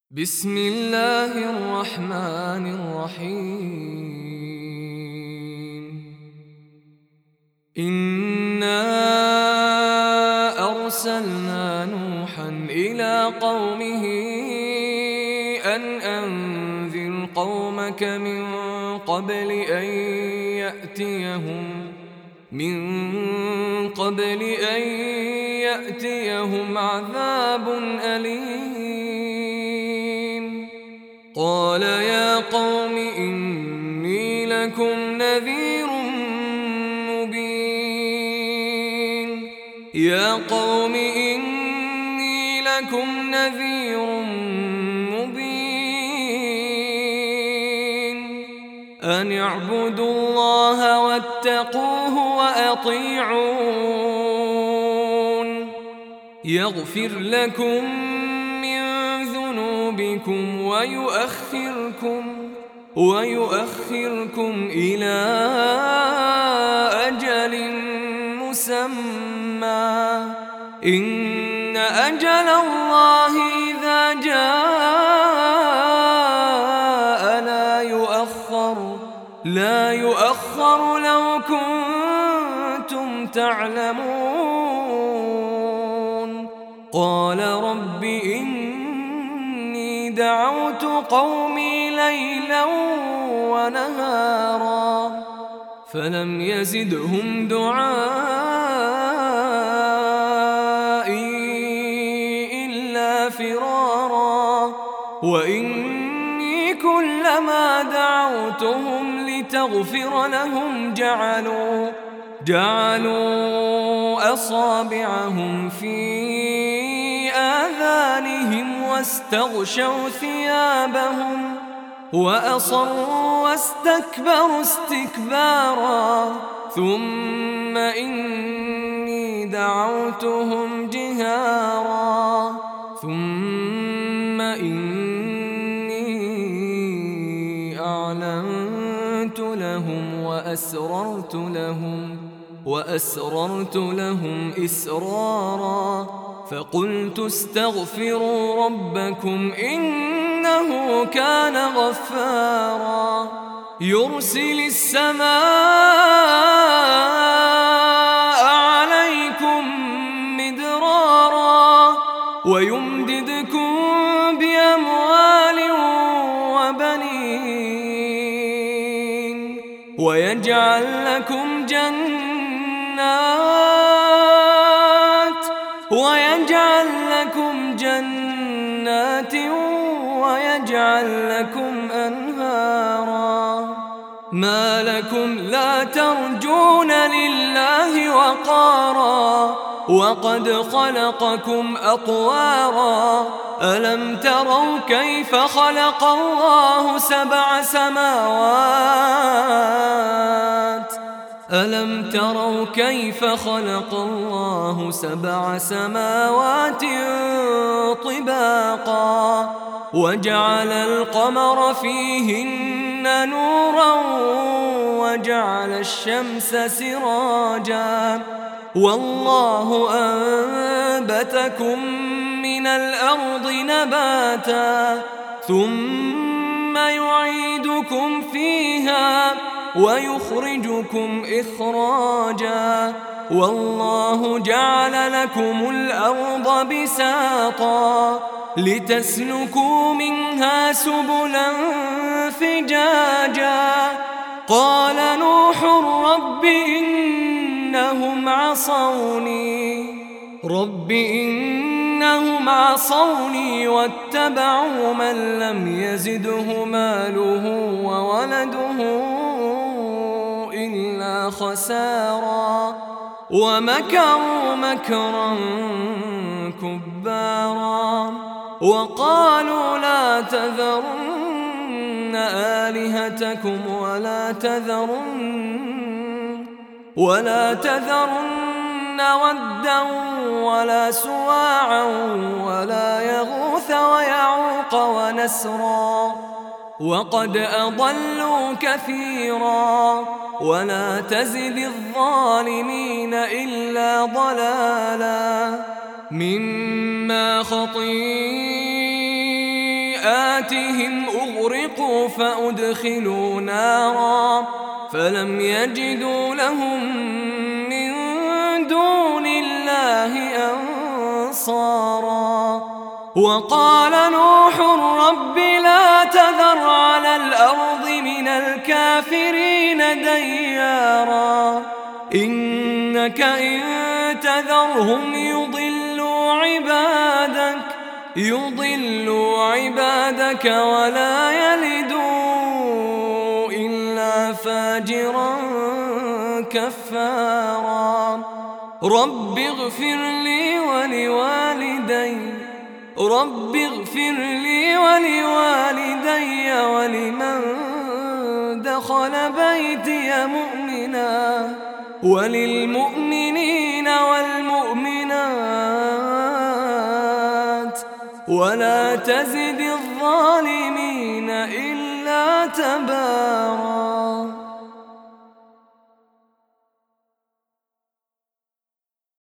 بسم الله الرحمن الرحيم. إنا أرسلنا نوحا إلى قومه أن أنذر قومك من قبل أن يأتيهم عذاب أليم. قال يا قوم إني لكم نذير مبين. يا قوم إني لكم نذير مبين أن اعبدوا الله واتقوه وأطيعون يغفر لكم من ذنوبكم ويؤخركم إلى أجل مسمى إن أجل الله إذا جاء لا يؤخر لو كنتم تعلمون. قال رب إني دعوت قومي ليلا ونهارا فلم يزدهم دعائي إلا فرارا. وإني كلما دعوتهم لتغفر لهم جعلوا أصابعهم في آذانهم واستغشوا ثيابهم وأصروا واستكبروا استكبارا. ثم إني دعوتهم جهارا ثم إني أعلنت لهم وأسررت لهم إسرارا. فقلت استغفروا ربكم إنه كان غفارا يرسل السماء عليكم مدرارا ويمددكم بأموال وبنين ويجعل لكم جنات ويجعل لكم أنهارا. ما لكم لا ترجون لله وقارا وقد خلقكم أطوارا. ألم تروا كيف خلق الله سبع سماوات طباقا وجعل القمر فيهن نورا وجعل الشمس سراجا. والله أنبتكم من الأرض نباتا ثم يعيدكم فيها ويخرجكم إخراجا. والله جعل لكم الأرض بساطا لتسلكوا منها سبلا فجاجا. قال نوح رب إنهم عصوني واتبعوا من لم يزده ماله وولده إلا خسارا ومكروا مكرا كبارا. وقالوا لا تذرن آلهتكم ولا تذرن ودا ولا سواعا ولا يغوث ويعوق ونسرا وقد أضلوا كثيرا. ولا تزد الظالمين إلا ضلالا. مما خطيئاتهم سيئاتهم أغرقوا فأدخلوا نارا فلم يجدوا لهم من دون الله أنصارا. وقال نوح رب لا تذر على الأرض من الكافرين ديارا إنك إن تذرهم يضلوا عبادك ولا يلدوا إلا فاجرا كفارا. رب اغفر لي ولوالدي ولمن دخل بيتي مؤمنا وللمؤمنين والمؤمنات ولا تزد الظالمين إلا تبارا.